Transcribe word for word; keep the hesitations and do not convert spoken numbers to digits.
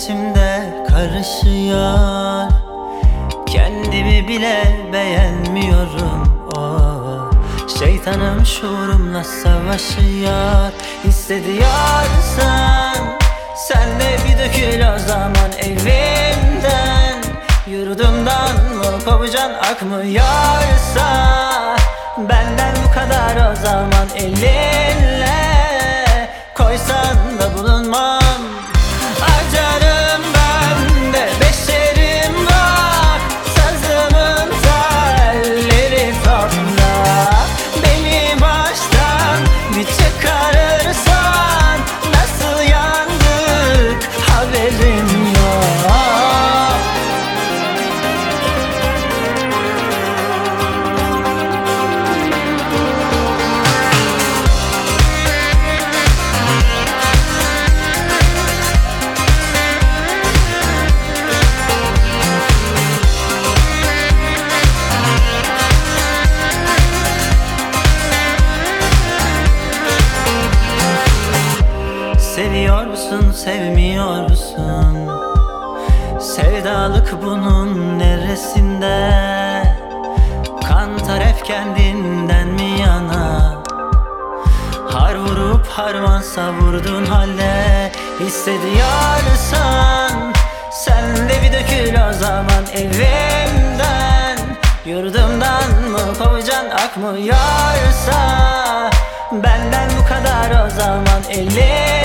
içimde karışıyor. Kendimi bile beğenmiyorum. Oh, şeytanım şuurumla savaşıyor. Hissediyorsan sen de bir dökül o zaman evimden. Yurdumdan mı kovacan akmıyorsa, benden bu kadar o zaman elinle koysan da bulunmam. Acarım ben de beşerim bak, sazımın telleri toprak. Beni baştan bir çıkarırsan nasıl yandık haberim yok. Seviyor musun, sevmiyor musun? Sevdalık bunun neresinde? Kantar hep kendinden mi yana? Har vurup harman savurdun halde. Hissediyorsan sen de bir dökül o zaman evimden. Yurdumdan mı kovacan akmıyorsa, benden bu kadar o zaman elin.